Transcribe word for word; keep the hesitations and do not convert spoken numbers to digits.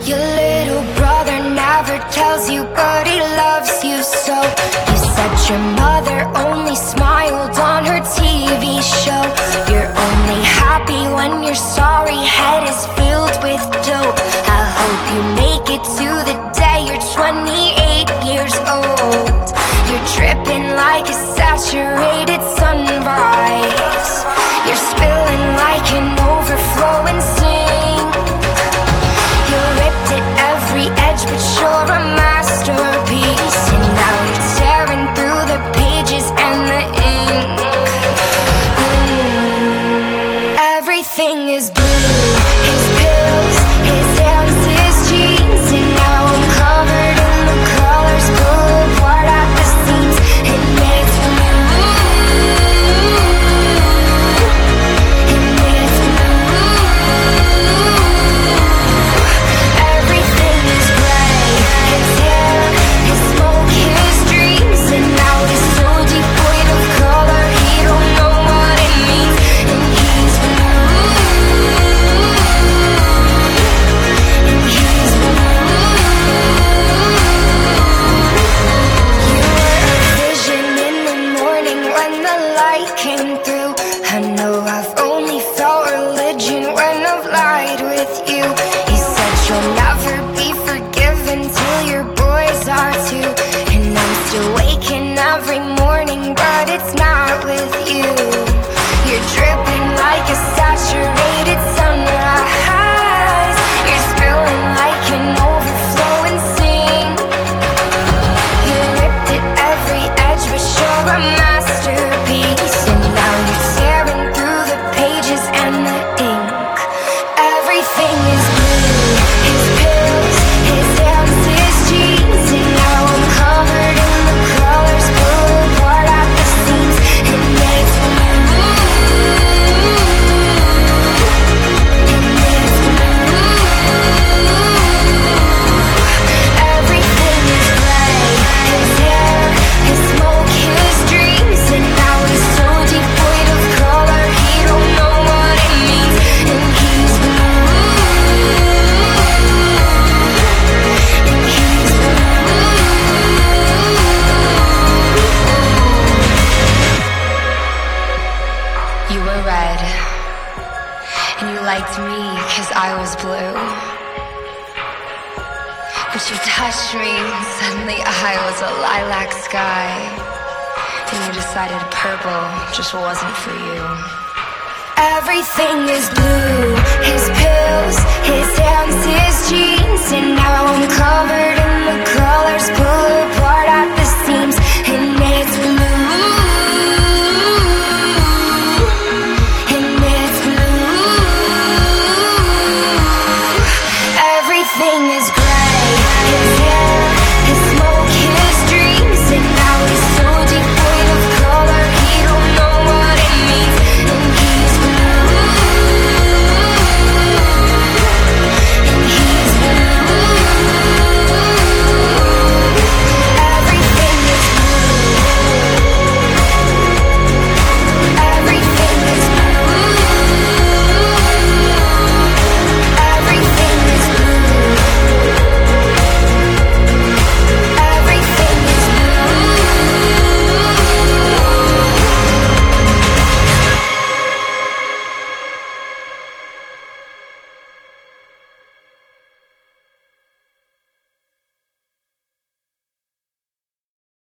Your little brother never tells you, but he loves you so. You said your mother only smiled on her T V show. You're only happy when your sorry head is filled with dope. I hope you make it to the day you're twenty-eight years old. You're dripping like a saturated sunrise. You're spilling like an overflowing sink. You ripped at every edge, but you're a masterpiece. And now you're tearing through the pages and the ink. Mm. Everything is blue. His pills, his hands, his jeans. And now I'm covered in the colors, pull apart at the seams. And it's blue. And it's blue. Everything is gray. His hair, his smoke, his dreams. And now he's so devoid of color, he don't know what it means. And he's blue. And he's blue. You were a vision in the morning when the light came through. I know I've only felt religion when I've lied with you. You said you'll never be forgiven till your boys are too. And I'm still waking every morning, but it's not with you. You're dripping like a saturated sunrise. You're spilling like an overflowing sink. You ripped at every edge, but you're a masterpiece. And now you're tearing through the pages and the ink. Everything is blue. His pills, his hands, his jeans. And now I'm covered in the colors, pull apart at the seams. And it's blue. And it's blue. Everything is gray. His hair, his smoke, his dreams. And now he's so devoid of color, he don't know what it means. And he's blue. And he's blue. You were red, and you liked me cause I was blue. But you touched me, and suddenly I was a lilac sky. And you decided purple just wasn't for you. Everything is blue. His pills, his hands, his jeans. And now I'm covered in the colors, pull